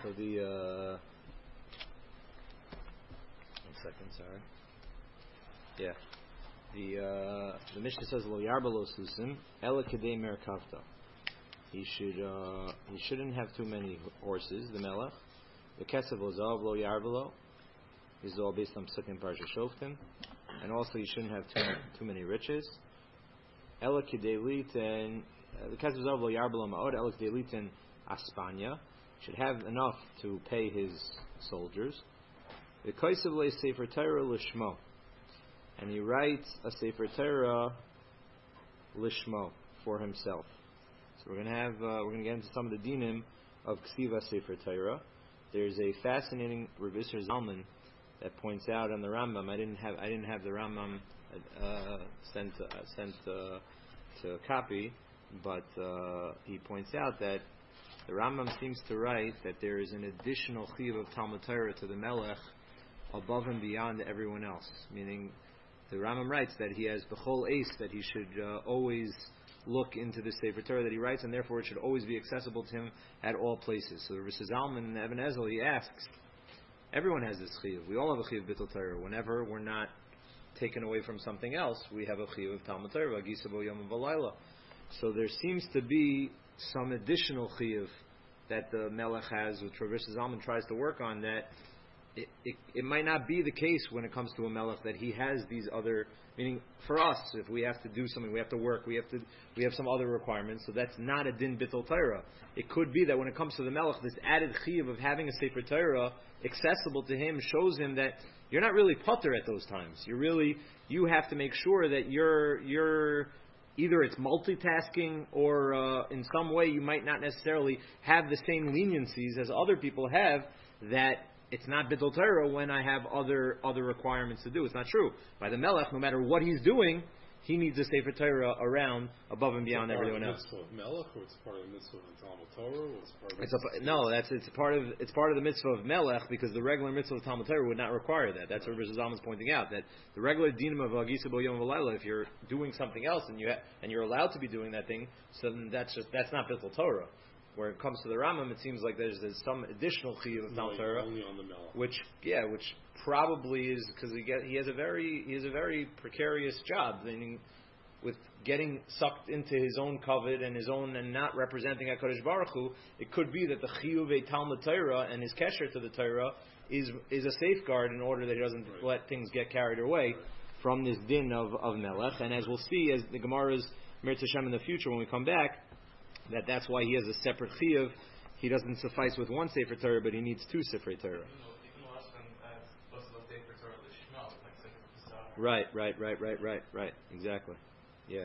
So the 1 second, sorry. Yeah. The Mishnah says lo yarbalo susim ela kedei merkavta. He shouldn't have too many horses. The melech, the kesef ozav lo yarbalo. This is all based on Psukim Parsha Shoftim, and also he shouldn't have too many riches. Ela kedei litin the kesef ozav lo yarbalo ma'od ela kedei litin aspanya. Should have enough to pay his soldiers. The Kaisav le Sefer Torah lishmo, and he writes a Sefer Torah lishmo for himself. So we're gonna get into some of the dinim of Ksiva Sefer Torah. There's a fascinating Rav Isser Zalman that points out on the Rambam. I didn't have the Rambam sent to copy, but he points out that the Rambam seems to write that there is an additional chiyuv of Talmud Torah to the Melech above and beyond everyone else. Meaning, the Rambam writes that he has b'chol ace, that he should always look into the Sefer Torah that he writes, and therefore it should always be accessible to him at all places. So the Rav Zalman and Eben Ezel, he asks, everyone has this chiyuv. We all have a chiyuv b'tul Torah. Whenever we're not taken away from something else, we have a chiyuv of Talmud Torah, V'agisa bo yom v'layla. So there seems to be some additional chiyuv that the Melech has, which Rav Zalman tries to work on, that it might not be the case when it comes to a Melech that he has these other, meaning for us, if we have to do something, we have to work, we have some other requirements, so that's not a din bittul Torah. It could be that when it comes to the Melech, this added chiyuv of having a Sefer Torah accessible to him shows him that you're not really potter at those times. You have to make sure that you're either it's multitasking or in some way you might not necessarily have the same leniencies as other people have, that it's not bittul Torah when I have other requirements to do. It's not true. By the Melech, no matter what he's doing, he needs a Sefer Torah around above and beyond everyone else. It's part of the mitzvah of Melech, or it's part of the mitzvah of Talmud Torah, or it's part of it's part of the mitzvah of Melech, because the regular mitzvah of Talmud Torah would not require that. That's what Rav Zalman is pointing out, that the regular dinim of Agisa Bo Yom V'Layla, if you're doing something else and you're allowed to be doing that thing, so then that's not bittul Torah. Where it comes to the Rambam, it seems like there's some additional chiyuv of Talmud Torah, which probably is because he has a very precarious job, meaning with getting sucked into his own kavod and not representing HaKadosh Baruch Hu. It could be that the chiyuv of Talmud Torah and his kesher to the Torah is a safeguard in order that he doesn't let things get carried away from this din of Melech. And as we'll see, as the Gemara's Mir Tashem in the future when we come back, that's why he has a separate chiyuv. He doesn't suffice with one Sefer Torah, but he needs two Sefer Torah. Right. Exactly. Yeah.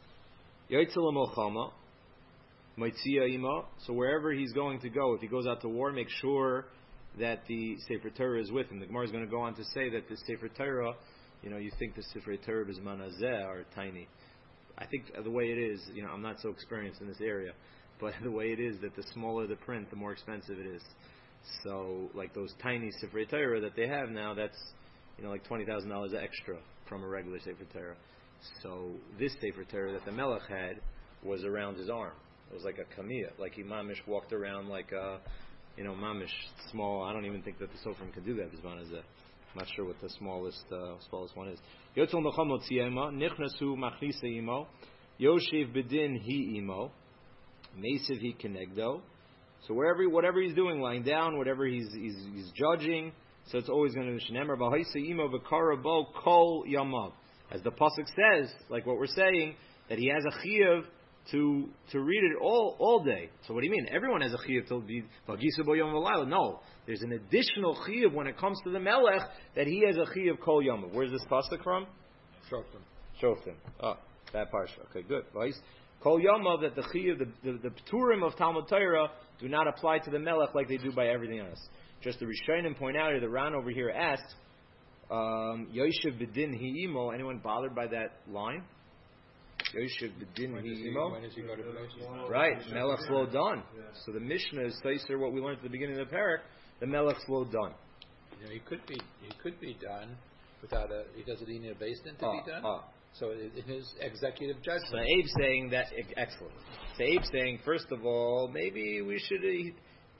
So wherever he's going to go, if he goes out to war, make sure that the Sefer Torah is with him. The Gemara is going to go on to say that the Sefer Torah, you think the Sefer Torah is manazeh are tiny. I think the way it is, I'm not so experienced in this area, but the way it is that the smaller the print, the more expensive it is. So, like those tiny Sefer Torah that they have now, that's like $20,000 extra from a regular Sefer Torah. So this Sefer Torah that the Melech had was around his arm. It was like a kamiyah, like he mamish walked around like a, mamish small. I don't even think that the Sofrim can do that. I'm not sure what the smallest one is. Yotzol Mechamot Tziyema, Nichnasu Machnisa Imo, Yoshev Bedin Hi Imo, Meisiv Hi Kenegdo. So whatever he's doing, lying down, whatever he's judging, so it's always going to be Shenemar B'Haisa Imo V'Kara Bo Kol Yamav. As the pasuk says, like what we're saying, that he has a chiyuv to read it all day. So what do you mean? Everyone has a chiyuv to be V'Agisa Bo Yom V'Layla. No. There's an additional chiyuv when it comes to the Melech that he has a chiyuv kol yom. Where's this pasuk from? Shoftim. Oh, that parsha. Okay, good. Kol yom that the chiyuv, the pturim of Talmud Torah do not apply to the Melech like they do by everything else. Just the Rishonim point out here, the Ran over here asked, Yoshev b'din hi imo. Anyone bothered by that line? Yoshev b'din hi imo. When does he go to place? Right, Melech lo done. So the Mishnah is Taiser, what we learned at the beginning of the parak. The Melech's lo done. He could be done without he doesn't need a basin to be done. So in his executive judgment. So Abe's saying that excellent. So Abe's saying, first of all, maybe we should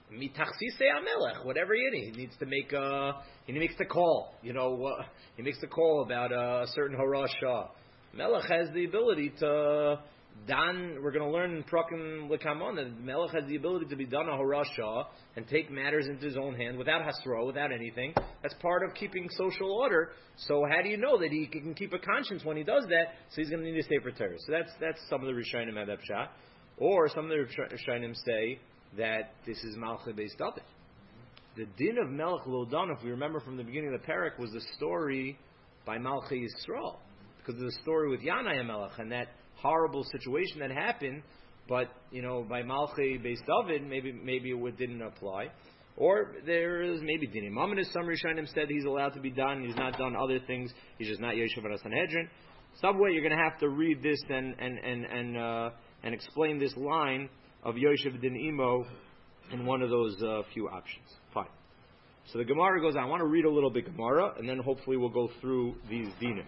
mitachsise amelech, whatever he needs to make. He makes the call. He makes the call about a certain harasha. Melech has the ability to dan. We're going to learn in Prakim Lekamon that Melech has the ability to be done a harasha and take matters into his own hand without hasra, without anything. That's part of keeping social order. So how do you know that he can keep a conscience when he does that? So he's going to need to stay for Torah. So that's some of the Rishonim have that shot, or some of the Rishonim say that this is Malchei Beis David. The din of Melech Lodan, if we remember from the beginning of the parak, was the story by Malchei Yisrael, because of the story with Yanai Melech and that horrible situation that happened. But by Malchei Beis David, maybe it didn't apply, or there is maybe dinim. Mamonis, some Rishonim said he's allowed to be done. He's not done other things. He's just not Yeshiva Sanhedrin. Some way you're going to have to read this and explain this line of Yoshev Din Imo in one of those few options. Fine. So the Gemara goes on. I want to read a little bit Gemara, and then hopefully we'll go through these dinim.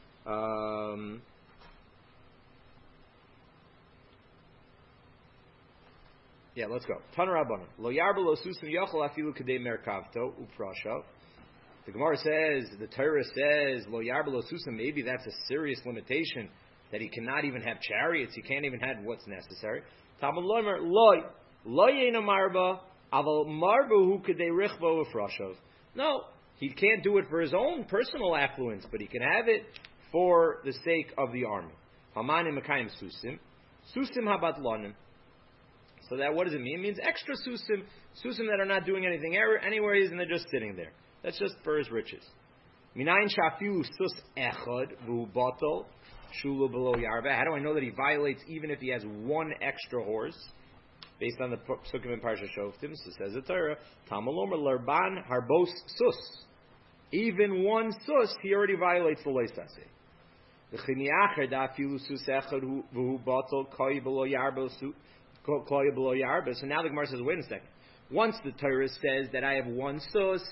Yeah, let's go. Tana Rabbanan. Lo yarba lo susim yochel afilu kadei merkavto uprasha. The Gemara says, the Torah says, lo yarba lo susim, maybe that's a serious limitation, that he cannot even have chariots, he can't even have what's necessary. Talmud loimer, lo yena marba, aval marba hu kadei richbo uprasha. No, he can't do it for his own personal affluence, but he can have it for the sake of the army. Hamanim mekayim susim. Susim habat lonim. So that, what does it mean? It means extra susim that are not doing anything anywhere, and they're just sitting there. That's just for his riches. Minayin shafilu sus echad v'hu batal shulu below yarba. How do I know that he violates even if he has one extra horse? Based on the Psukim in Parsha Shoftim, so says the Torah, Tamalomer lerban harbos sus. Even one sus, he already violates the leisase. The chiniacher da afilu sus echad v'hu batal koi below yarba su. So now the Gemara says, wait a second. Once the Torah says that I have one sus,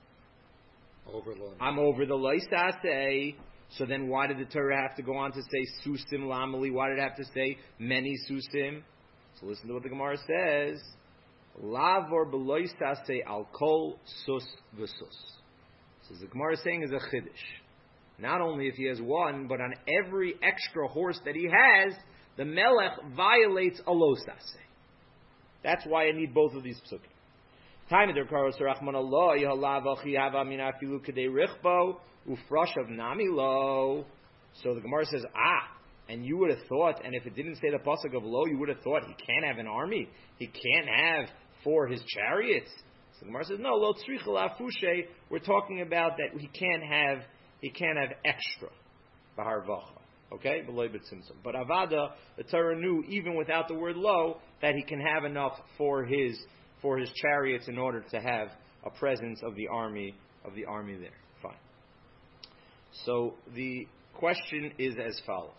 I'm over the loisase. So then why did the Torah have to go on to say susim lamali? Why did it have to say many susim? So listen to what the Gemara says. Lavor beloisase al kol sus v'sus. So the Gemara is saying is a chiddush. Not only if he has one, but on every extra horse that he has, the Melech violates a losase. That's why I need both of these psukim. Time der karos rachman Allah yehalav achi hava min afilu kedei richbo ufrashav nami lo. So the Gemara says, and you would have thought, and if it didn't say the pasuk of lo, you would have thought he can't have an army, he can't have for his chariots. So the Gemara says, no, lo tzricha lafushe. We're talking about that he can't have extra b'harvacha. Okay, but Avada, the Torah knew even without the word lo that he can have enough for his chariots in order to have a presence of the army there. Fine. So the question is as follows.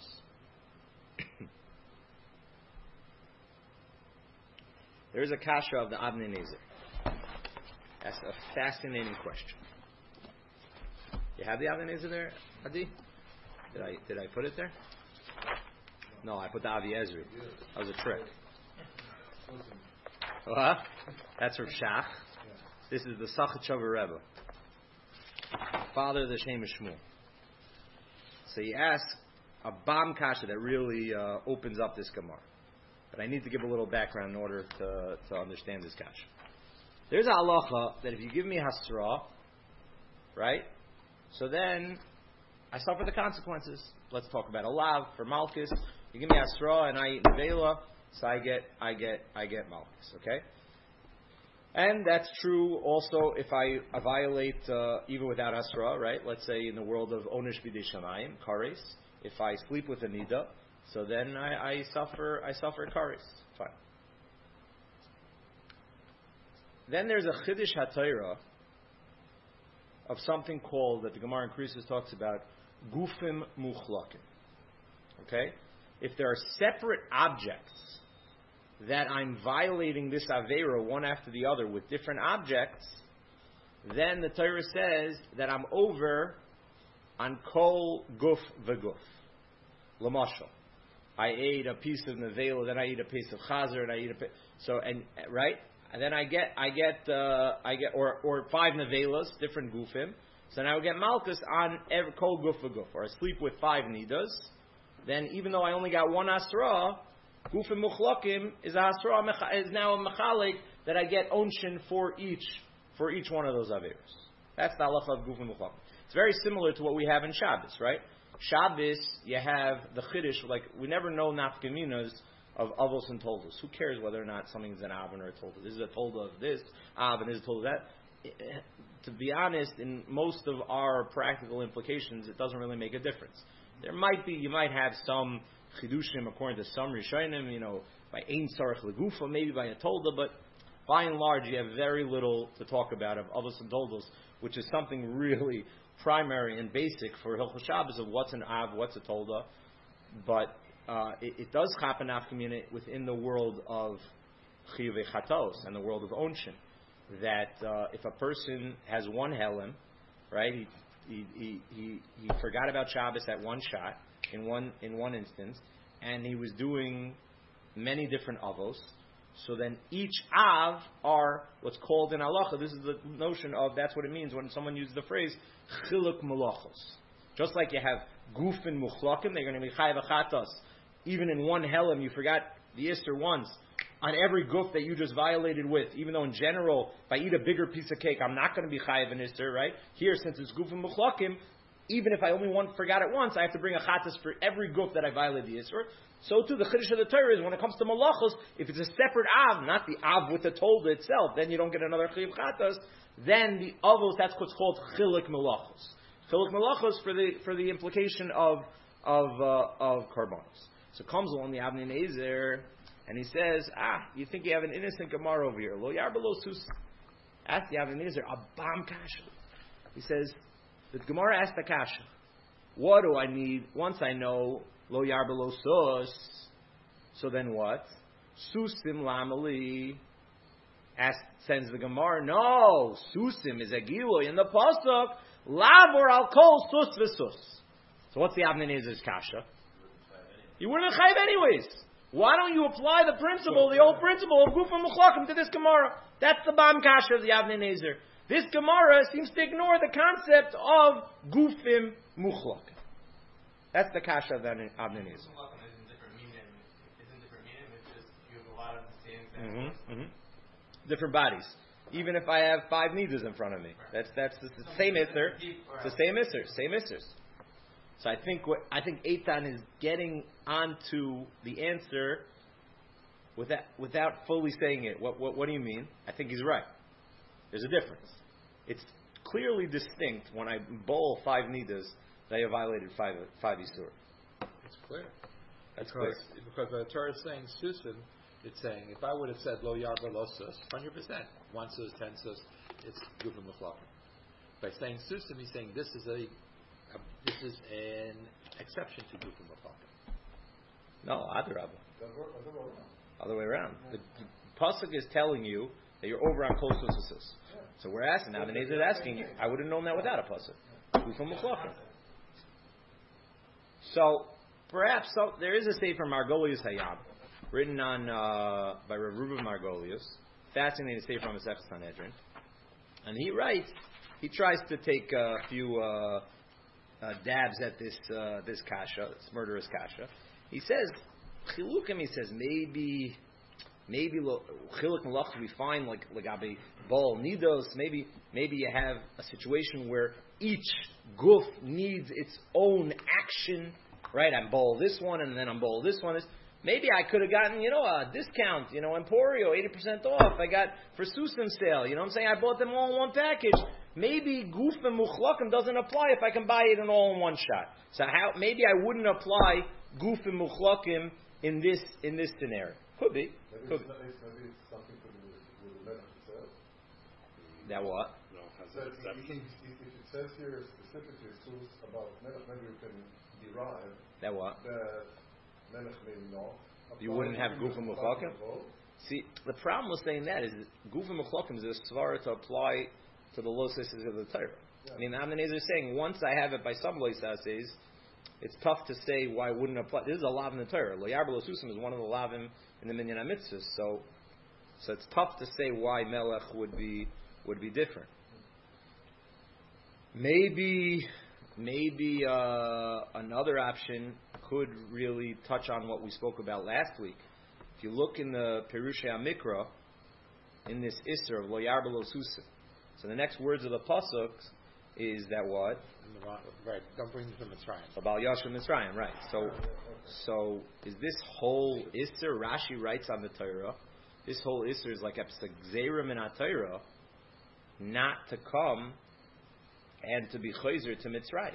There is a kasha of the Avnei Nezer. That's a fascinating question. You have the Avnei Nezer there, Adi? Did I put it there? No, I put the Avi Ezri. That was a trick. What? That's from Shach. This is the Sachachover Rebbe, father of the Shem Shmuel. So he asks a bomb kasha that really opens up this Gemara. But I need to give a little background in order to understand this kasha. There's a halacha that if you give me hasra, right? So then I suffer the consequences. Let's talk about alav for malchus. You give me asra and I eat nevela, so I get malchus. Okay, and that's true also if I violate even without asra. Right? Let's say in the world of onish b'dei shamayim kares, if I sleep with a nida, so then I suffer kares. Fine. Then there's a chiddush haTorah of something called, that the Gemara in Krisus talks about, gufim muchlakim. Okay? If there are separate objects that I'm violating this Aveira one after the other with different objects, then the Torah says that I'm over on kol guf v'guf. L'mashal. I ate a piece of nevela, then I eat a piece of chazer, and I eat right? and then I get or 5 nevelas, different gufim. So now I get malchus on every kol guf v'guf, or I sleep with 5 nidas. Then even though I only got 1 asra, gufim muchlakim is now a mechalik that I get onshin for each one of those averos. That's the halacha of gufim muchlakim. It's very similar to what we have in Shabbos, right? Shabbos, you have the chiddush, like we never know nafkaminas of avos and toldos. Who cares whether or not something's an avon or a tolda? This is a tolda of this, avon is a tolda of that. To be honest, in most of our practical implications, it doesn't really make a difference. You might have some chidushim according to some rishonim, by ein sarach legufa, maybe by a tolda, but by and large, you have very little to talk about of avos and toldos, which is something really primary and basic for Hilchos Shabbos of what's an av, what's a tolda, but it does happen after within the world of chiyuvei chatos and the world of onshin, that if a person has 1 helim, right, he forgot about Shabbos at 1 shot in one instance, and he was doing many different avos. So then each av are what's called in halacha. This is the notion of, that's what it means when someone uses the phrase chiluk malachos. Just like you have gufin muchlakim, they're going to be chayav achatos. Even in 1 helim, you forgot the ister once. On every guf that you just violated with, even though in general, if I eat a bigger piece of cake, I'm not going to be chayav an ister, right? Here, since it's gufin muchlakim, even if I only forgot it once, I have to bring a chatas for every guf that I violated the ister. So too, the chiddush of the Torah is when it comes to malachos, if it's a separate av, not the av with the tolda itself, then you don't get another chiv chatas. Then the avos, that's what's called chilik malachos. Chilik malachos for the implication of karbanos. So comes along the Avnei Nezer, and he says, you think you have an innocent gemara over here? Lo yarba lo sus. Ask the Avnei Nezer, a bam kasha. He says, the gemara asked the kasha, what do I need once I know lo yarba lo sus? So then what? Susim lamali. Sends the gemara, no, susim is a giloy in the pasuk, lavor al kol sus v'sus. So what's the Avnei Nezer's kasha? You wouldn't have chayv anyways. Why don't you apply the principle, the old principle of gufim muchlakim to this gemara? That's the bam kasha of the Avnei Nezer. This gemara seems to ignore the concept of gufim muchlakim. That's the kasha of the Avnei Nezer. Different bodies. Even if I have 5 nidas in front of me, that's the same isser. It's the same issers. So I think Eitan is getting onto the answer without fully saying it. What do you mean? I think he's right. There's a difference. It's clearly distinct when I bowl 5 nidas that I have violated 5 isur. It's clear. That's clear. Because the Torah is saying susim, it's saying if I would have said lo yarba lo sus, 100%, 1 sus, 10 sus, it's gufim muchlakim. By saying susim, he's saying this is an exception to gufim muchlakim. No, other way around. The pasuk is telling you that you're over on kol sus. So we're asking now. The Nezer is asking you. I would have known that without a pasuk. Gufim muchlakim. So perhaps there is a sefer Margolius Hayab, written on by Rav Reuben Margolius, fascinating sefer from Masechtas Sanhedrin, and he writes. He tries to take a few dabs at this kasha, this murderous kasha. He says chilukim. He says maybe chiluk malach we find like legabe bol nidos. Maybe you have a situation where each guf needs its own action. Right, I'm bowl this one, and then I'm bowl this one. Maybe I could have gotten, a discount, Emporio, 80% off. I got for Susan sale. You know what I'm saying? I bought them all in one package. Maybe Guf and Muchlakim doesn't apply if I can buy it in all in one shot. So maybe I wouldn't apply Guf and Muchlakim in this scenario. Could be. Maybe it's something to do with the Melech itself. That what? No, it has So an if exception. it says here specifically about Melech, maybe you can derive That what? that Melech may not. You wouldn't have Guf and Muchlakim? See, the problem with saying that is Guf and Muchlakim is a svara to apply to the low sisters of the Torah. Yeah. I mean, the Avnei Nezer is saying once I have it by some low says, it's tough to say why it wouldn't apply. This is a lav in the Torah. Lo yarba lo susim is one of the lavim in the Minyan HaMitzvahs. So it's tough to say why melech would be different. Maybe another option could really touch on what we spoke about last week. If you look in the Perushei HaMikra, in this Isser of Lo Yarba Lo Susim, so the next words of the pasuk is that what? Right. Don't bring them to Mitzrayim. About Yashim Mitzrayim, right? So is this whole Isser? Rashi writes on the Torah. This whole Isser is like a Gzeirim in HaTorah, not to come and to be chayzer to Mitzrayim.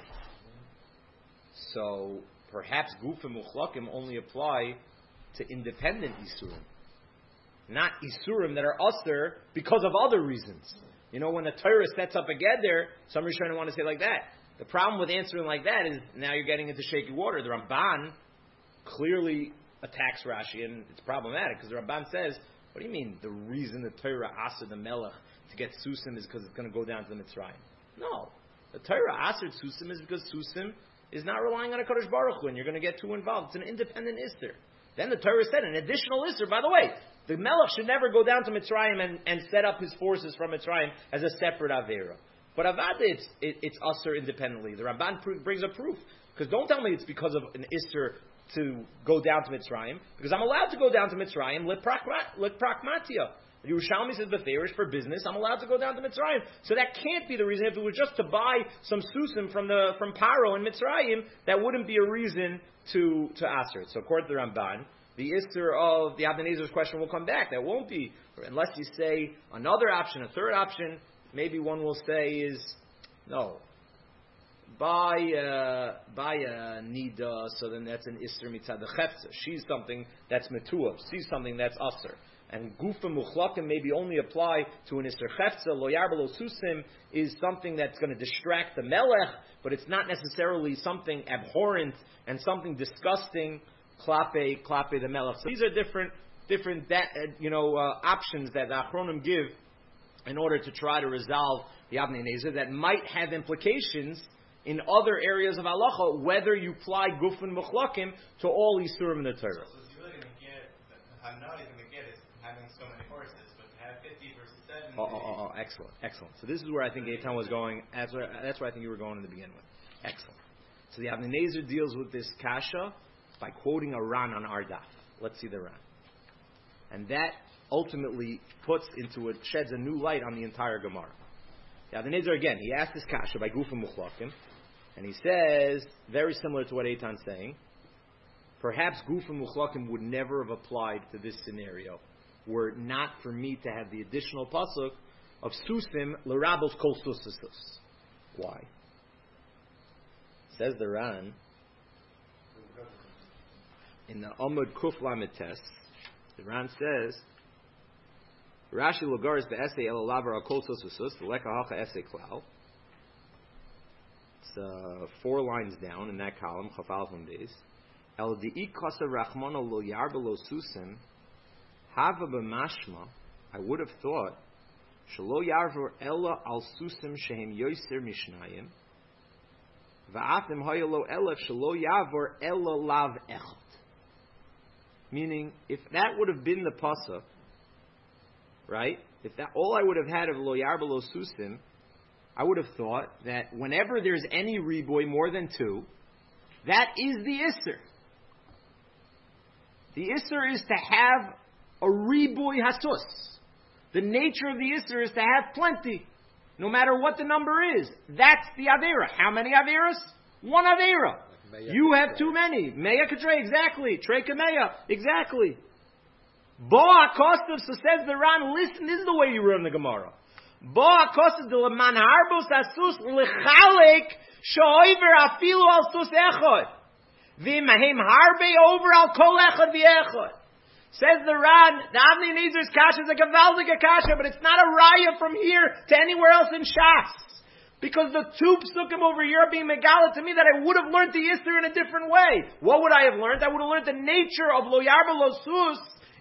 So perhaps Gufim Uchlakim only apply to independent Isurim, not Isurim that are Usr because of other reasons. You know, when the Torah sets up a Geder, some Rishonim want to say like that. The problem with answering like that is now you're getting into shaky water. The Ramban clearly attacks Rashi, and it's problematic because the Ramban says, what do you mean the reason the Torah asked the Melech to get Susim is because it's going to go down to the Mitzrayim? No. The Torah asked Susim is because Susim is not relying on a Kadosh Baruch Hu, and you're going to get too involved. It's an independent Isser. Then the Torah said an additional Isser, by the way, the Melech should never go down to Mitzrayim and set up his forces from Mitzrayim as a separate Avera. But Avada, it's Usser independently. The Ramban brings a proof. Because don't tell me it's because of an Isser to go down to Mitzrayim, because I'm allowed to go down to Mitzrayim, Prakmatia. The Yerushalmi says Beferish for business, I'm allowed to go down to Mitzrayim. So that can't be the reason. If it was just to buy some susim from Paro in Mitzrayim, that wouldn't be a reason to answer it. So according to the Ramban, the Isser of the Abnezer's question will come back. That won't be, unless you say another option, a third option, maybe one will say is, no, buy a Nida, so then that's an Isser mitzad the Chefza. She's something that's Metuah. She's something that's Usser. And Gufa Muchlakim maybe only apply to an Isser Chefza. Lo Yarba Lo Susim is something that's going to distract the Melech, but it's not necessarily something abhorrent and something disgusting. Klape the Melech. So these are different options that the Achronim give in order to try to resolve the Avnei Nezer that might have implications in other areas of halacha, whether you apply Gufin Muchlakim to all Isurim in the Torah. So you're really going to get, I'm not even going to get is having so many horses, but to have 50 versus 70. Excellent. So this is where I think Eitan was going. That's where I think you were going to begin with. Excellent. So the Avnei Nezer deals with this kasha by quoting a Ran on our daf. Let's see the Ran. And that ultimately sheds a new light on the entire Gemara. The Avnei Nezer again, he asked this kasha by Gufim Muchlakim, and he says, very similar to what Eitan's saying, perhaps Gufim Muchlakim would never have applied to this scenario, were it not for me to have the additional pasuk of Susim l'rabos kol susisus. Why? Says the Ran, in the Amud Kuf Lamed Tes, the Ran says, Rashi Logaris be'esei el lavar akol susus the lekahacha esei klal. It's 4 lines down in that column, Chafal from days. El di'i kasa rachmano lo yarba lo susim hava b'mashma. I would have thought shelo yarvor ella al susim shehem yoser mishnayim va'atim hayalo elef shelo yarvor ella lav echad. Meaning, if that would have been the pasuk, right? If that all I would have had of lo yarba lo susim, I would have thought that whenever there's any riboy more than 2, that is the isser. The isser is to have a riboy hasus. The nature of the isser is to have plenty, no matter what the number is. That's the avera. How many averas? 1 avera. You have too many. Meya Katre, exactly. Trei Kameya, exactly. Boa Kostas, so says the Ran, listen, this is the way you run the Gemara. Boa Kostas de Leman Harbos Asus Lechalek Shoiver Afilu Al Sus Echod. V'Mahem Harbe over Al Kol Echod V'Echod. Says the Ran, the Avnei Nezer's kasha is a Gavaldiga kasha, but it's not a raya from here to anywhere else in Shas. Because the 2 psukim over here are being megala to me that I would have learned the Isser in a different way. What would I have learned? I would have learned the nature of Lo Yarba Lo Sus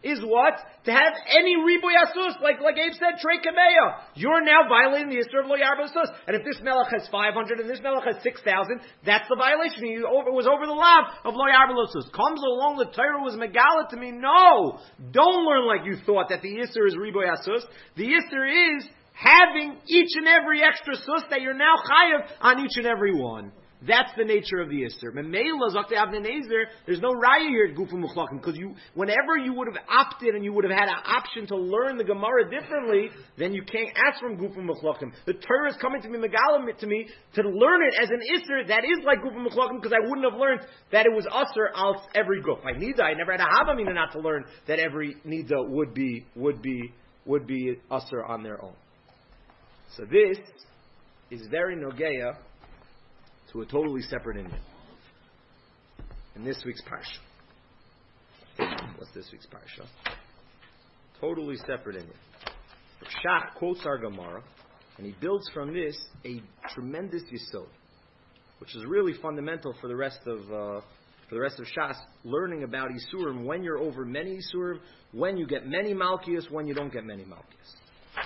is what? To have any riboy asus, like Abe said, trei kameya. You're now violating the Isser of lo yarba asus. And if this melech has 500 and this melech has 6,000, that's the violation. It was over the lav of lo yarba asus. Comes along, the Torah was megala to me. No! Don't learn like you thought that the Isser is riboy asus. The Isser is having each and every extra sus that you're now chayav on each and every one. That's the nature of the Isser. There's no raya here at Gufa Muchlakim, because whenever you would have opted and you would have had an option to learn the Gemara differently, then you can't ask from Gufa Muchlakim. The Torah is coming to me, Megalim to me, to learn it as an Isser that is like Gufa Muchlakim, because I wouldn't have learned that it was Usser al every Guf. I never had a Havamina not to learn that every Nida would be Usser on their own. So this is very Nogeya to a totally separate Indian. In this week's Parsha. What's this week's Parsha? Totally separate Indian. Shach quotes our Gemara, and he builds from this a tremendous Yisod, which is really fundamental for the rest of Shas, learning about Yisurim, when you're over many Yisurim, when you get many Malkias, when you don't get many Malkias.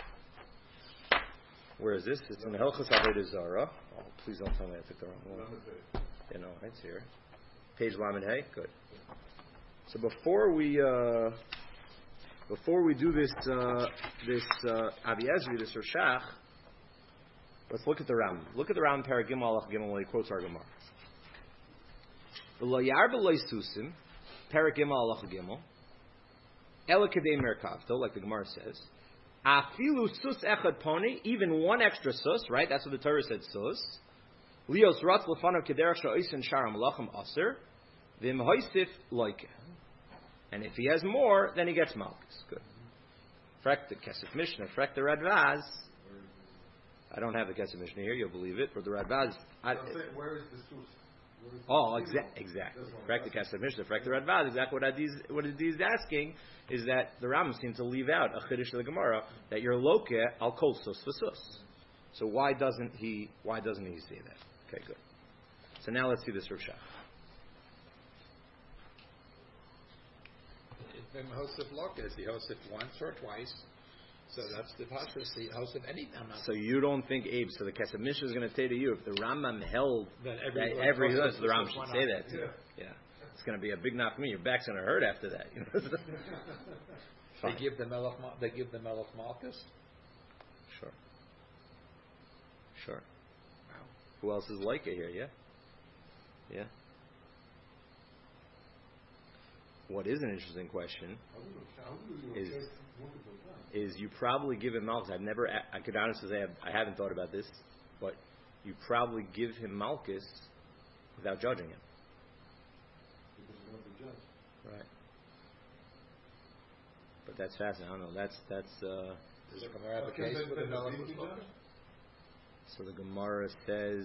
Where is this? It's in Hilchos Avodah Zarah. Oh, please don't tell me I took the wrong one. It's here. Page Lamed Hey. Good. So before we do this Aviezri, this Rashach, let's look at the Ram. Look at the Ram Parag Gimel Alach Gimel when he quotes our Gemara. Lo yarba lo susim, Parag Gimel Alach Gimel, Ela Kedei Merkavto, like the Gemara says. Afilu sus echad poni, even one extra sus, right? That's what the Torah said, sus. Lios ratz lefanav kederach sha'oisen sharam lachem aser, v'im hoisif loike. And if he has more, then he gets malchus. Good. Frek the Kesef Mishnah, frek the Radvaz. I don't have the Kesef Mishnah here, you'll believe it, but the Radvaz. Where is the sus? Exactly. Frek the Kesef Mishnah, frek the Radvaz. Exactly what Adi is asking is that the Rambam seems to leave out a chiddush of the Gemara that you're loke al kol sus v'sus. So why doesn't he say that? Okay, good. So now let's see this Rav Shach. If Hosef Lokas, he Hosef once or twice. So that's the Pasha. He Hosef any time. So you don't think, Abe, so the Kesef Mishnah is going to say to you, if the Rambam held that every so the Rambam should say that to you. Yeah. It's going to be a big knock for me. Your back's going to hurt after that. They give the Melech Malchus? Sure. Wow. Who else is like it here? Yeah. What is an interesting question is you probably give him Malchus. I could honestly say I haven't thought about this, but you probably give him Malchus without judging him. Right. But that's fascinating. I don't know. That's. Does the Gemara have a case with the Melech Malchus? So the Gemara says.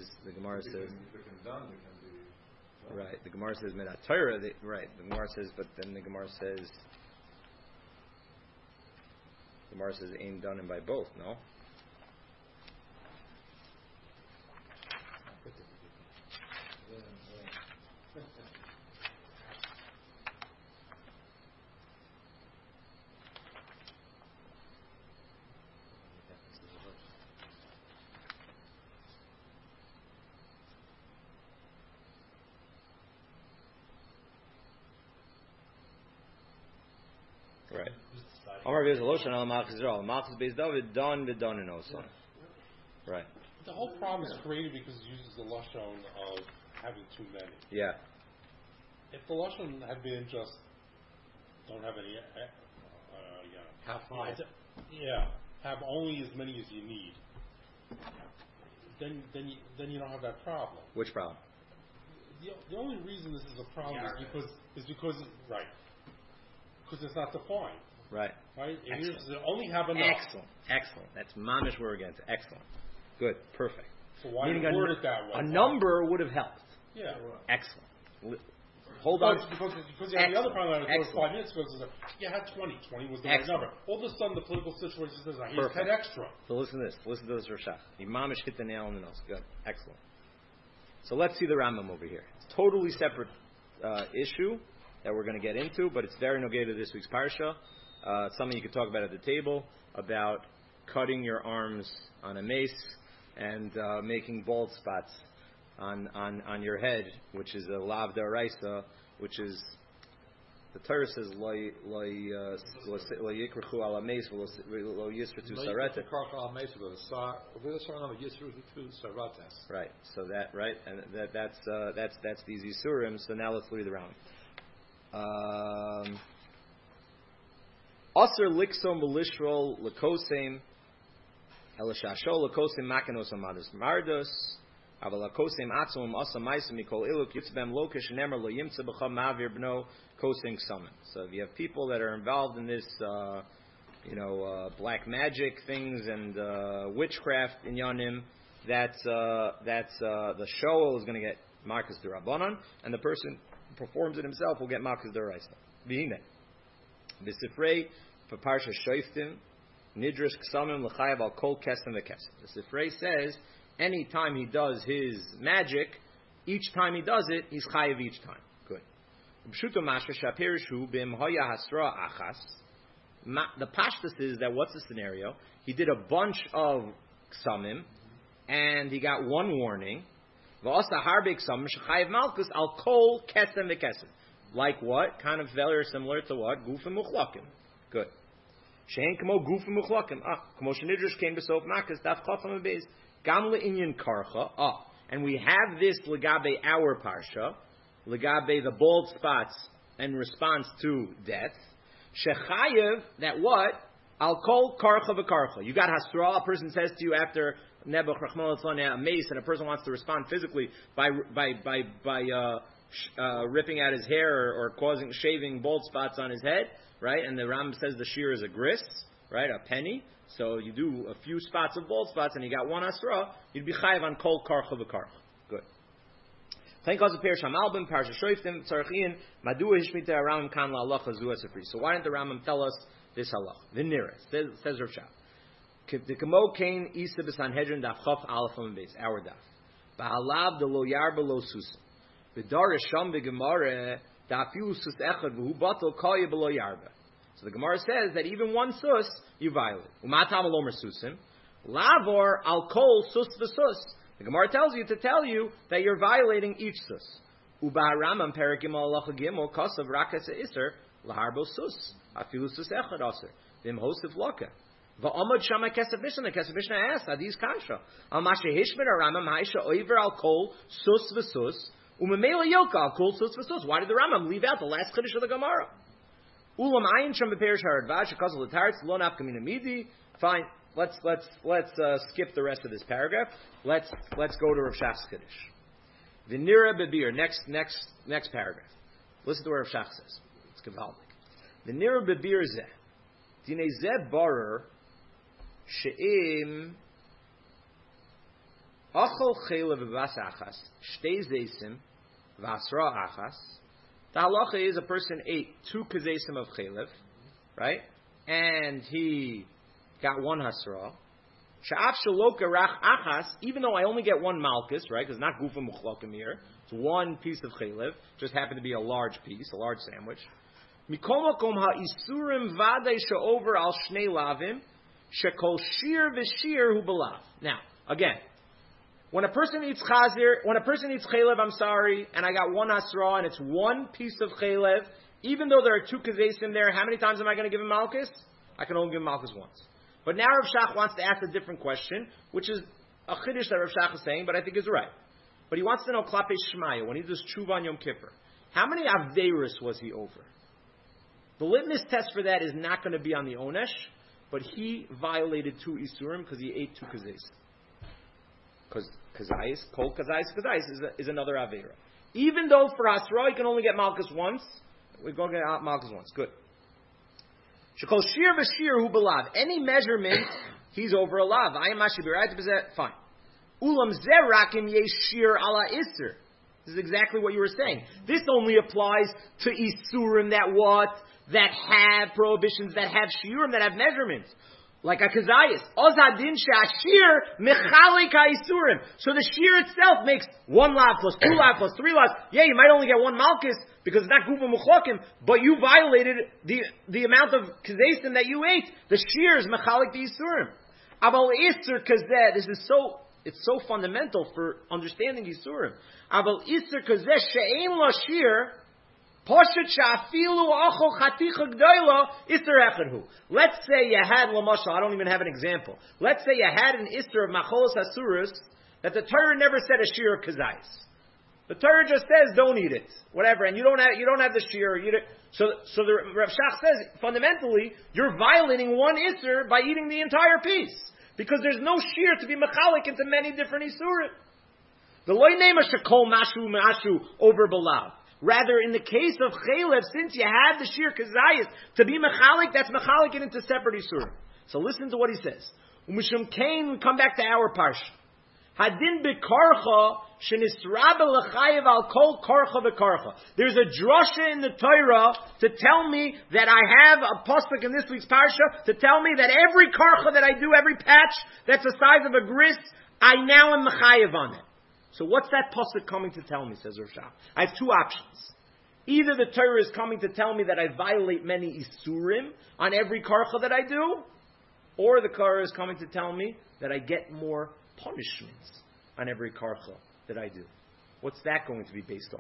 Right. The Gemara says Medat Torah. Right. The Gemara says, but then the Gemara says ain't done him by both. No. Right. Amar Beis Loshan al Malchus Yisrael. Malchus Beis David done in Oson. Right. The whole problem is created because it uses the lashon of having too many. Yeah. If the lashon had been just don't have any, Have five. have only as many as you need, then you don't have that problem. Which problem? The only reason this is a problem is because it's not defined. Right. Right? It only have enough. Excellent. That's mamish we're against. Excellent. Good. Perfect. So why word it that way? A number would have helped. Yeah. Excellent. Hold on. Because you have the other problem that 5 minutes ago was you had 20. 20 was the right number. All of a sudden the political situation says, here's 10 extra. So listen to this. Listen to this Rashach. The mamish hit the nail on the nose. Good. Excellent. So let's see the Rambam over here. It's a totally separate issue. that we're going to get into, but it's very nogay to this week's parsha. Something you could talk about at the table, about cutting your arms on a mace and making bald spots on your head, which is a lav daraisa, which is the Torah says lo yikrechu ala mace lo yisratu sarata. Right. So that right, and that's these Yisurim. So now let's read the round. Aser liksom belishral lekosem elashashol lekosem makanos amados mardos aval lekosem atzum asa ma'isem mikol iluk yitzbem lokish nemer lo yimtza b'cham ma'avir b'no kosing summon. So if you have people that are involved in this, black magic things and witchcraft in Yonim, that's the show is going to get Marcus D'Rabbanan, and the person who performs it himself will get Marcus D'Oraisa. V'hinei v'sifrei for Parsha Shoiftim Nidrish Ksamim l'chayav al kol kesem v'kesem. The Sifrei says any time he does his magic, each time he does it, he's chayav each time. Good. The pashtus is that what's the scenario? He did a bunch of ksamim, and he got one warning. V'asa harbe ksamim shechayav malchus al kol kesem v'kesem. Like what? Kind of very similar to what? Gufim muchlakim. Good. Shein kamo gufim muchlakim. Kamo shenidrish came besof makas daf chafam abeis. Gam le'inyan karcha. And we have this legabe our parsha, legabe the bald spots in response to death. Shechayev, that what? Al kol karcha v'karcha. You got hasra, a person says to you after Nebuch Rachman a mace, and a person wants to respond physically by ripping out his hair or shaving bald spots on his head, right? And the Ram says the shear is a gris, right? A penny. So you do a few spots of bald spots, and you got one asra. You'd be chayiv on kol karcha v'karcha. Good. So why didn't the Rambam tell us this halach? V'nira says Rav Shach. The kamo kain isa b'sanhedrin daf chaf alaf and beis our daf. Ba'alav de lo yarba lo susa. V'dar sham v'gemara dafiu sus echad v'hu batal kaya below yarba. So the Gemara says that even one sus you violate. Umatam alomer susim lavor al kol sus v'sus. The Gemara tells you to tell you that you're violating each sus. Uba Ramam perikim alacha gimel kasav rakas iser laharbo sus afilu sus echad aser v'im hosif laka. Va'amad shama kesef mishnah. Kesef mishnah asked adis kasha al mashe hishmer Ramam haisha oiver al kol sus v'sus umemela yoka al kol sus v'sus. Why did the Ramam leave out the last chiddush of the Gemara? Ulam ayin sham beperish haradvash shekazal l'taretz lo nafkamina midi. Fine. Let's skip the rest of this paragraph. Let's go to Rav Shach's chiddush. V'nira bebir. Next paragraph. Listen to what Rav Shach says. It's gewaldig. V'nira bebir zeh. Dinei zeh barer she'im achol chayla v'vas achas shtei zeisim v'asra achas. The halacha is a person ate 2 kazesim of chaylev, right? And he got 1 hasra. Sha'af shaloka rach achas, even though I only get 1 malchus, right? Because not gufa muchlakim here. It's 1 piece of chaylev. Just happened to be a large piece, a large sandwich. Mikol makom ha'isurim vadei she'over al shnei lavim shekol shir v'shir hu belav. Now, again, when a person eats chaylev, and I got 1 asra, and it's 1 piece of chaylev, even though there are 2 kazesim there, how many times am I going to give him malchus? I can only give him malchus once. But now Rav Shach wants to ask a different question, which is a chiddush that Rav Shach is saying, but I think is right. But he wants to know klape shmaya, when he does tshuva on Yom Kippur, how many aveirus was he over? The litmus test for that is not going to be on the onesh, but he violated 2 isurim because he ate 2 kazesim. Because kazayis, kol kazayis is another aveira. Even though for asra you can only get malchus once, we're going to get malchus once. Good. Shekol shir v'shir hu belav. Any measurement, he's over a lav. I am fine. Ulam zerakim yeshir ala iser. This is exactly what you were saying. This only applies to isurim that have prohibitions, that have shiurim, that have measurements. like a kazayis. Ozadin shashir mechalik ha'isurim. So the shear itself makes 1 lav plus 2 lav plus 3 lavs. Yeah, you might only get 1 malchus because it's not gufa muchlokim, but you violated the amount of kazesim that you ate. The shear is mechalik the isurim. Abal iser kazeh. This is it's so fundamental for understanding isurim. Abal iser kazeh she'ein la shear. Let's say you had Lamashal, I don't even have an example. Let's say you had an Isser of Macholos Hasurus that the Torah never said a shear of Kazais. The Torah just says don't eat it, whatever, and you don't have the shear. So the Rav Shach says fundamentally you're violating one Isser by eating the entire piece because there's no shear to be machalik into many different Isurim. The loy name of shekol mashu over belav. Rather, in the case of Chalev, since you had the sheer kazayas to be mechalik, that's mechalik into separate isurim. So listen to what he says. Umishum Kain, we come back to our parsha. Hadin bekarcha shenisrab lechayev al kol karcha bekarcha. There's a drasha in the Torah to tell me that I have a pasuk in this week's parsha to tell me that every karcha that I do, every patch that's the size of a gris, I now am mechayev on it. So what's that pasuk coming to tell me, says Rav Shach? I have 2 options. Either the Torah is coming to tell me that I violate many isurim on every karcha that I do, or the Torah is coming to tell me that I get more punishments on every karcha that I do. What's that going to be based off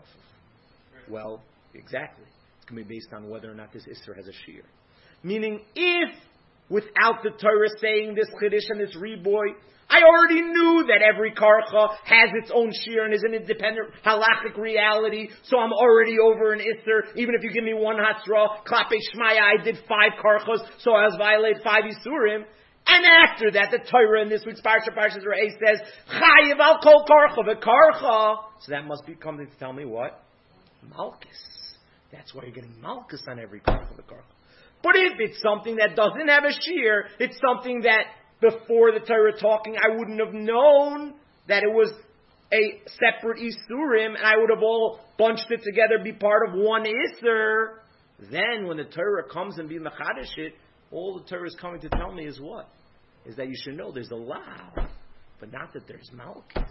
of? Well, exactly. It's going to be based on whether or not this isser has a shear. Meaning, if without the Torah saying this chiddush and this riboy, I already knew that every karcha has its own shear and is an independent halachic reality, so I'm already over an isser. Even if you give me 1 hatzra, klape shmaya, I did 5 karchas, so I was violated 5 isurim. And after that, the Torah in this week's Parshas Re'eh says, chayiv al kol karcha v'karcha. So that must be coming to tell me what? Malchus. That's why you're getting malchus on every karcha v'karcha. But if it's something that doesn't have a shear, it's something that before the Torah talking, I wouldn't have known that it was a separate Isurim, and I would have all bunched it together, be part of one Isur. Then, when the Torah comes and be Mechadish it, all the Torah is coming to tell me is what? Is that you should know there's a law, but not that there's Malchus.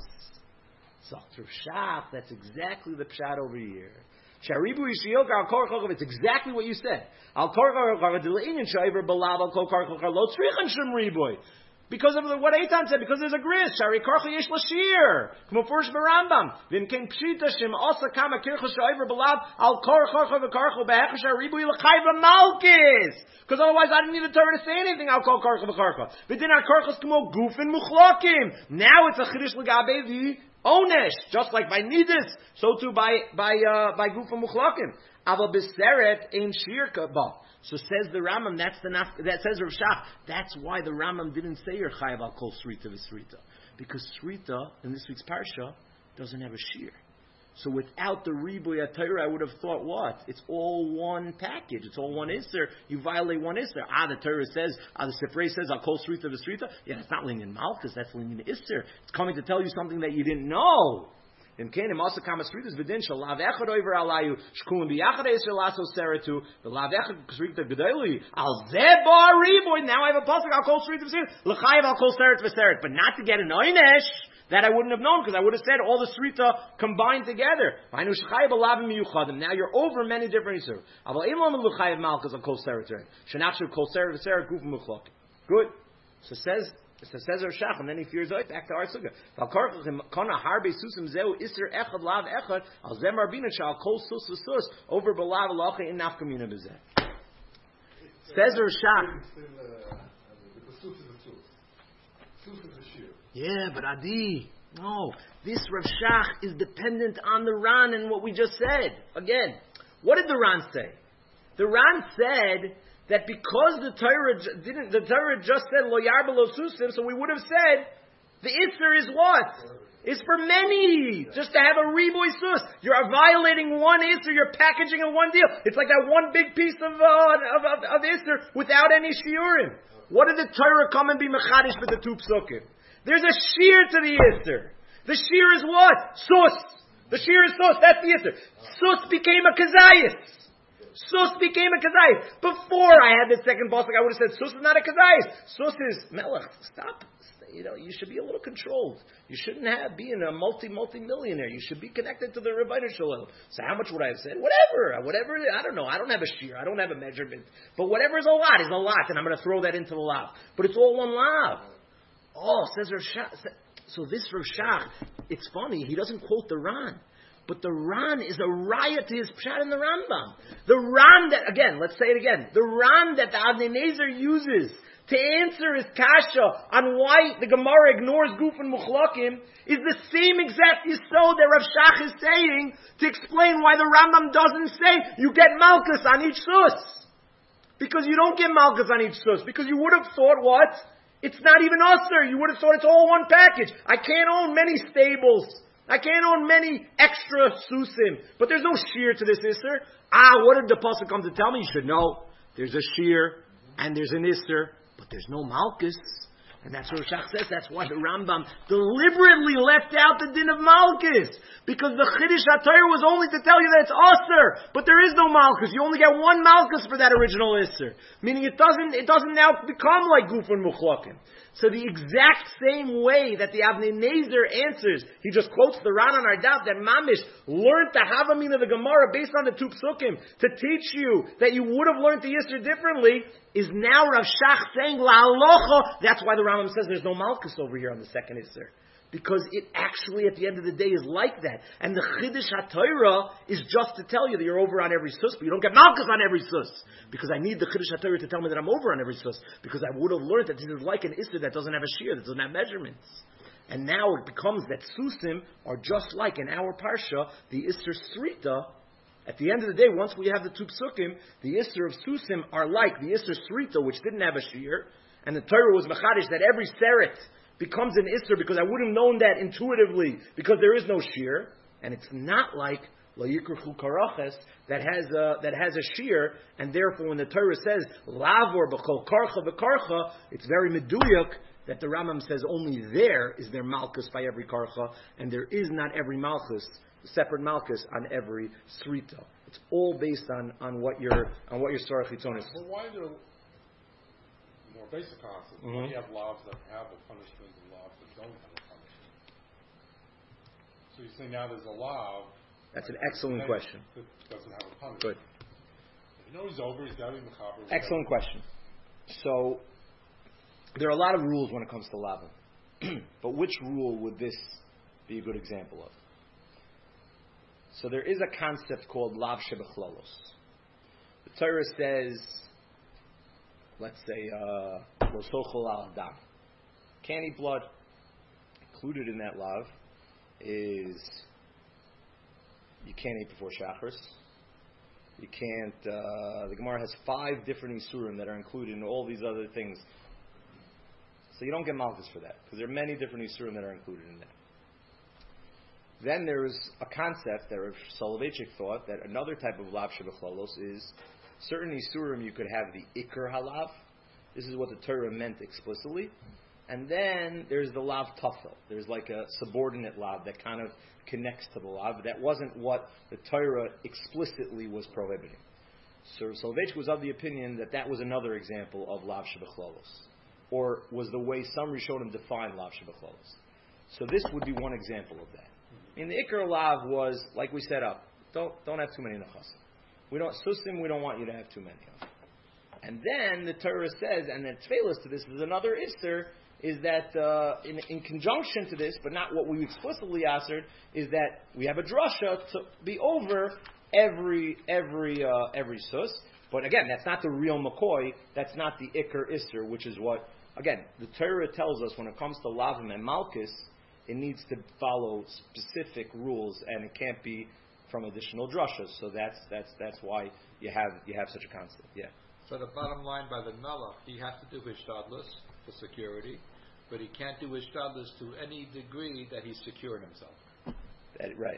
So, through Shach, that's exactly the Pshat over here. It's exactly what you said. Because of what Eitan said, because there's a gris. Shari karcha yesh lashir. K'mofurish berambam. V'im ken pshita shem asa kama kircha shayver belav al karcha v'karcha be'echa sharibu l'chai v'malkis. Because otherwise I didn't need the Torah to say anything. I'll call karcha v'karcha. V'din our karchas k'mo gufin muchlakim. Now it's a chiddush l'gabe the onesh, just like by nidus, so too by gufa muchlakim. Aval b'seret ein shirka ba. So says the Rambam, that says Rav Shach, that's why the Rambam didn't say your chayav al kol srita v'srita. Because srita, in this week's parsha, doesn't have a shear. So without the ribuy Torah, I would have thought what? It's all one package. It's all one isser. You violate one isser. The Torah says, the Sifrei says, al kol srita v'srita. Yeah, that's not linyan malchus, that's linyan isser. It's coming to tell you something that you didn't know. In Kanim also kama sritas v'din shel lav echad over alayu shkulim biyachad esel laso seretu the lav echad srita gedoli al zebar riboy. Now I have a pasuk al kol srita v'srita l'chayiv al kol seret v'seret, but not to get an oynesh that I wouldn't have known because I would have said all the srita combined together. Now you're over many different isur. Aval elam l'chayiv malchus al kol seret shenachshu kol seret v'seret guf muchlok. Good. So says Rav Shach, and then he fears out back to our sukkah. Kana harbe susim zeu iser echad lav echad al zem arbina shal kol sus v'sus over belav alacha in nafkamina bezeh. Says Rav Shach. Yeah, but Adi, no. This Rav Shach is dependent on the Ran and what we just said. Again, what did the Ran say? The Ran said that because the Torah just said lo yarba lo susim, so we would have said the isser is what? It's for many, just to have a riboy sus. You're violating one isser, you're packaging in one deal. It's like that one big piece of isser without any shiurim. What did the Torah come and be mechadish with the two psukim? There's a shear to the isser. The shear is what? Sus. The shear is sus. That's the isser. Sus became a kazayis. Sus became a kazais. Before I had this second pasuk, I would have said Sus is not a kazais. Sus is melech. Stop. You should be a little controlled. You shouldn't be a multi-millionaire. You should be connected to the Rebbeinu Shalom. So how much would I have said? Whatever. I don't know. I don't have a shear. I don't have a measurement. But whatever is a lot, and I'm going to throw that into the lav. But it's all one lav. Oh, says Rav Shach. So this Rav Shach, it's funny. He doesn't quote the Ran. But the Ran is a riot to his pshat in the Rambam. The Ran that, again, let's say it again. The Ran that the Avnei Nezer uses to answer his kasha on why the Gemara ignores Guf and Muchlakim is the same exact yisod that Rav Shach is saying to explain why the Rambam doesn't say you get Malkus on each sus. Because you don't get Malkus on each sus. Because you would have thought what? It's not even usher. You would have thought it's all one package. I can't own many stables. I can't own many extra susim. But there's no shear to this isser. What did the pasuk come to tell me? You should know. There's a shear and there's an isser. But there's no Malkus. And that's what Shach says. That's why the Rambam deliberately left out the din of Malkus. Because the Chiddush HaTorah was only to tell you that it's Aser. But there is no Malkus. You only get one Malkus for that original Isser. Meaning it doesn't now become like Guf and Muchlakim. So the exact same way that the Avnei Nezer answers, he just quotes the Ran on our daf that Mamish learned the Havamina of the Gemara based on the two psukim to teach you that you would have learned the Yisr differently, is now Rav Shach saying La'alocha. That's why the Rambam says there's no Malkus over here on the second Yisr. Because it actually, at the end of the day, is like that. And the Chiddush HaTorah is just to tell you that you're over on every sus, but you don't get Malkus on every sus. Because I need the Chiddush HaTorah to tell me that I'm over on every sus. Because I would have learned that this is like an Isser that doesn't have a shear, that doesn't have measurements. And now it becomes that Susim are just like in our Parsha, the Isser Srita. At the end of the day, once we have the two psukim, the Isser of Susim are like the Isser Srita, which didn't have a shear. And the Torah was Mechadish that every Seret becomes an Isser because I wouldn't have known that intuitively because there is no shear, and it's not like Lo Yikruchu Karaches that has a shear, and therefore when the Torah says Lavor B'Chol Karcha V'Karcha, it's very meduyuk that the Rambam says only there is there Malchus by every Karcha, and there is not every Malchus, separate Malchus on every Srita. It's all based on what your Sarach Chitzon is. Well, why are there more basic concepts? Why do you have laws that have a punishment and laws that don't have a punishment? So you say now there's a law. That's an excellent question. That doesn't have a punishment. Good. You know he's over. He's got to be mechaber. Excellent question. So there are a lot of rules when it comes to lava, but which rule would this be a good example of? So there is a concept called lav shebechlolos. The Torah says, let's say, lo sochol al dam. Can't eat blood. Included in that lav is you can't eat before Shacharis. You can't, the Gemara has 5 different Isurim that are included in all these other things. So you don't get Malchus for that, because there are many different Isurim that are included in that. Then there is a concept that Rav Soloveitchik thought that another type of lav shebechlolos is certain Isurim you could have the Iker halav. This is what the Torah meant explicitly. And then there's the lav tafel. There's like a subordinate lav that kind of connects to the lav. That wasn't what the Torah explicitly was prohibiting. So Soloveitchik was of the opinion that that was another example of lav shebechlolos, or was the way some Rishonim define lav shebechlolos. So this would be one example of that. I mean, the Iker lav was, like we set up, don't have too many nechasim. We don't want you to have too many of them. And then the Torah says, and then tefillas to this is another isser, is that in conjunction to this, but not what we explicitly answered, is that we have a drasha to be over every sus. But again, that's not the real McCoy. That's not the Iker isser, which is what, again, the Torah tells us when it comes to lavim and malchus, it needs to follow specific rules, and it can't be from additional drushas. So that's why you have such a concept. Yeah. So the bottom line by the Melech, he has to do hishtadlus for security, but he can't do hishtadlus to any degree that he's securing himself. Right.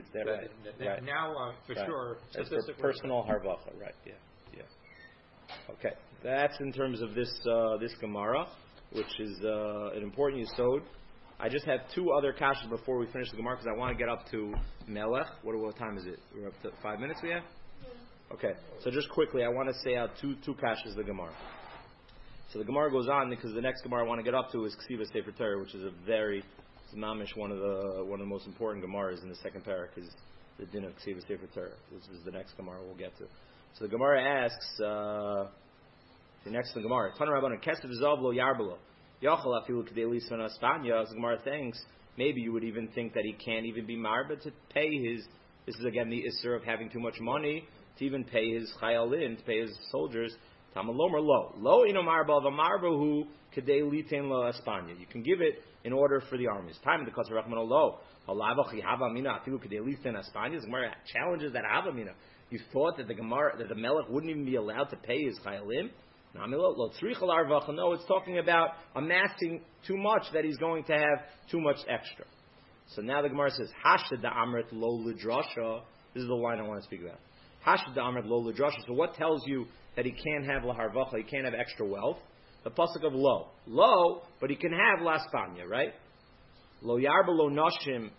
Now, for sure, that's for personal harvacha. Right. Yeah. Okay. That's in terms of this Gemara, which is an important yesod. I just have 2 other kashas before we finish the Gemara because I want to get up to Melech. What time is it? We're up to 5 minutes we have? Okay, so just quickly, I want to say out two kashas the Gemara. So the Gemara goes on because the next Gemara I want to get up to is Ksiva Sefer Torah, which is it's mamish one of the most important Gemaras in the second parak is the din of Ksiva Sefer Torah. This is the next Gemara we'll get to. So the Gemara asks, the next Gemara, Tana Rabbanan Kesav Zav Lo Yarbalo Yachal Afilu K'dei Lisvan Aspanya. As the Gemara thinks, maybe you would even think that he can't even be marba to pay his. This is again the issur of having too much money to even pay his chayalin, to pay his soldiers. Tamalomer lo ino marba of a marba who K'dei Litain Lo Aspanya. You can give it in order for the armies. Time because Rachman lo Halavach Hava Mina Afilu K'dei Litain Aspanya. The Gemara challenges that Hava Mina. You thought that the Melech wouldn't even be allowed to pay his chayalim? No, it's talking about amassing too much that he's going to have too much extra. So now the Gemara says, Hashda da amrit lo lidrasha. This is the line I want to speak about. Hashda da amrit lo lidrasha. So what tells you that he can't have laharvacha, he can't have extra wealth? The pasuk of lo, but he can have laspanya, right? Lo yarba lo nashim,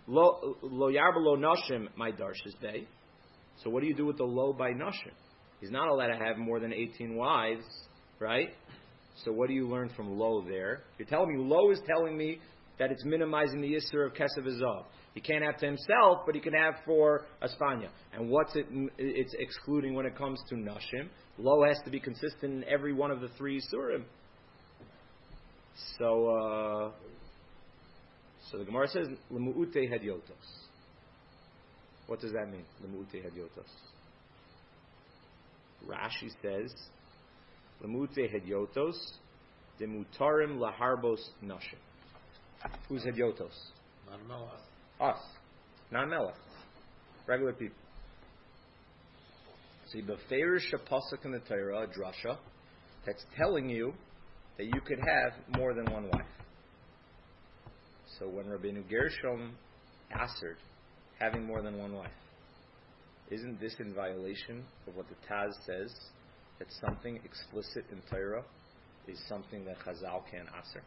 my darshis bay. So what do you do with the lo by nashim? He's not allowed to have more than 18 wives, right? So what do you learn from lo there? You're telling me lo is telling me that it's minimizing the issur of kesav ezav. He can't have to himself, but he can have for aspanya. And what's it? It's excluding when it comes to nashim. Lo has to be consistent in every one of the three isurim. So the Gemara says lemuute hadyotos. What does that mean? Lemuute hadyotos. Rashi says, Lemute hedyotos, demutarim laharbos nashim. Who's hedyotos? Non-melech. Us. Non-melech. Regular people. See, beferish pasuk in the Torah, a drasha, that's telling you that you could have more than one wife. So when Rabbeinu Gershom answered having more than one wife, isn't this in violation of what the Taz says, that something explicit in Torah is something that Chazal can't answer?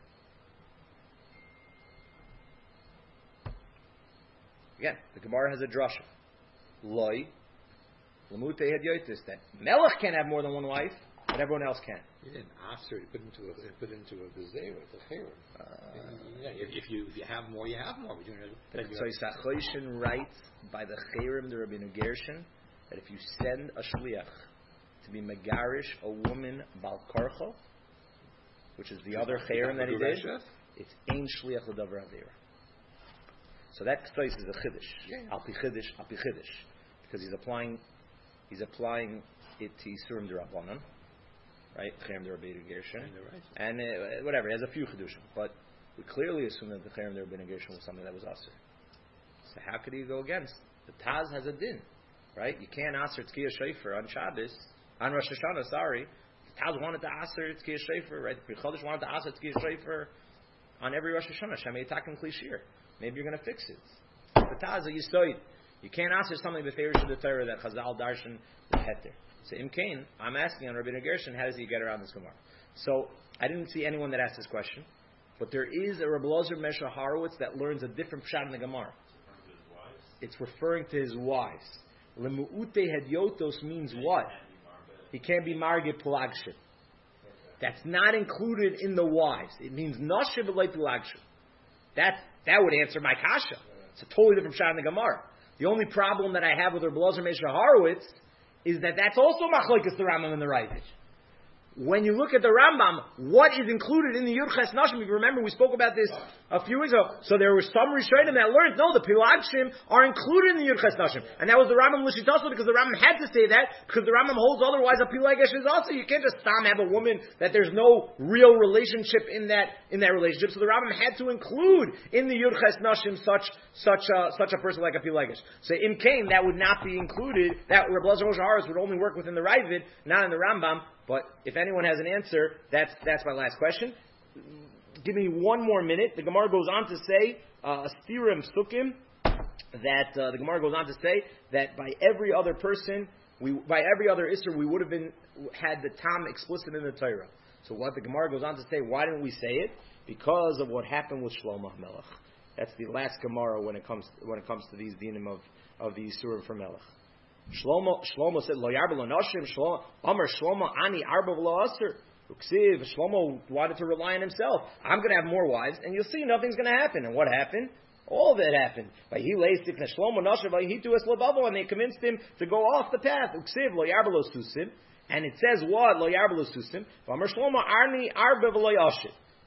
Again, the Gemara has a drasha. Loi, Lamute Hadyotis, that Melech can't have more than one wife, but everyone else can. He didn't answer, he put into a bezerah, the chayrim. If you have more, you have more. So Yisachoshin writes by the chayrim, the Rabbeinu Gershon, that if you send a shliach to be megarish a woman bal karcha, which is the other chayrim that he did, it's ein shliach l'davar avera. So that place is a chiddush, al pi chiddush, because he's applying it to Yisurim d'Rabbanan, right? Chayrim d'Rabbeinu Gershon, and whatever. He has a few chidushim, but we clearly assume that the Chayrim d'Rabbeinu Gershon was something that was aser. So how could he go against? The Taz has a din, right? You can't aser tzkiyah shofar on Shabbos, on Rosh Hashanah. Sorry, the Taz wanted to aser tzkiyah shofar, right? The Pri Chodesh wanted to aser tzkiyah shofar on every Rosh Hashanah. Shemei taken klishir. Maybe you're going to fix it. The Taz, you stoid. You can't answer something beferish of the Torah that Chazal darshan heter. So Imkain, I'm asking on Rabbeinu Gershon, how does he get around this Gemara? So I didn't see anyone that asked this question, but there is a Rabbi Elazar Mesha Horowitz that learns a different pshat in the Gemara. It's referring to his wives. Lemuute hedyotos means what? He can't be margit pelagshim. That's not included in the wives. It means nashim v'lei pelagshim. That would answer my kasha. It's a totally different pshat in the Gemara. The only problem that I have with Rabbi Elazar Mesha Horowitz is that's also machlokes the Rambam and the Ravid. When you look at the Rambam, what is included in the Yud Ches Nashim? If you remember, we spoke about this a few weeks ago. So there were some Rishonim that learned, no, the Pilagshim are included in the Yud Ches Nashim. And that was the Rambam Lishitaso, because the Rambam had to say that, because the Rambam holds otherwise a Pilagesh is also, you can't just have a woman that there's no real relationship in that relationship. So the Rambam had to include in the Yud Ches Nashim such a person like a Pilagesh. So in Cain, that would not be included, that Rabbi Elazar Moshe Horowitz would only work within the Ravid, not in the Rambam. But if anyone has an answer, that's my last question. Give me one more minute. The Gemara goes on to say, Astirim Sukkim, that the Gemara goes on to say that by every other person, by every other Isser, we would have had the Tam explicit in the Torah. So what the Gemara goes on to say, why didn't we say it? Because of what happened with Shlomo Melech. That's the last Gemara when it comes to these dinim of the Isurim for Melech. Shlomo said, Lo yarba lo noshim, Shlomo ani arba v'lo aser. Shlomo wanted to rely on himself. I'm going to have more wives, and you'll see nothing's going to happen. And what happened? All of it happened. And they convinced him to go off the path. And it says what? Lo yarba lo susim. Shlomo ani arba v'lo yashim.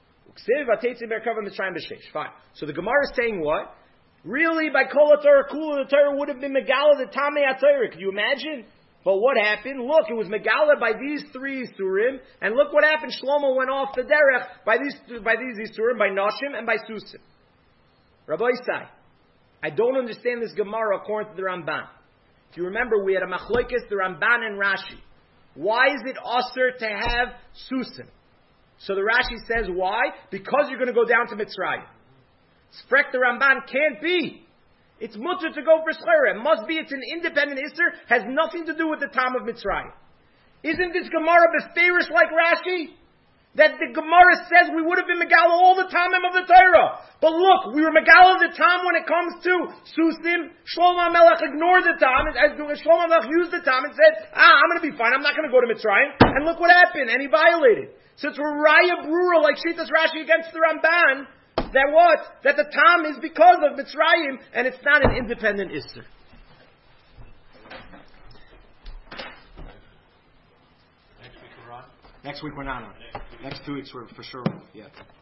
Fine. So the Gemara is saying what? Really, by Kol HaTorah Kula, the Torah would have been Megala the Tamei HaTorah. Could you imagine? But what happened? Look, it was Megala by these three Surim, and look what happened. Shlomo went off the derech by these Surim, by Noshim and by Susim. Rabbi Isai, I don't understand this Gemara according to the Ramban. If you remember, we had a Machlokes, the Ramban and Rashi. Why is it Aser to have Susim? So the Rashi says, why? Because you're going to go down to Mitzrayim. Sprek the Ramban can't be. It's mutter to go for schera. It must be, it's an independent Isser, has nothing to do with the time of Mitzrayim. Isn't this Gemara beferish like Rashi? That the Gemara says we would have been Megala all the time of the Torah. But look, we were Megala the time when it comes to Susim. Shlomo HaMelech ignored the time, as Shlomo HaMelech used the time and said, I'm going to be fine, I'm not going to go to Mitzrayim. And look what happened, and he violated. So it's a Raya Brura, like Shitas Rashi against the Ramban, that what? That the Tam is because of Mitzrayim, and it's not an independent Isser. Next week we're on. Next 2 weeks we're for sure. Yeah.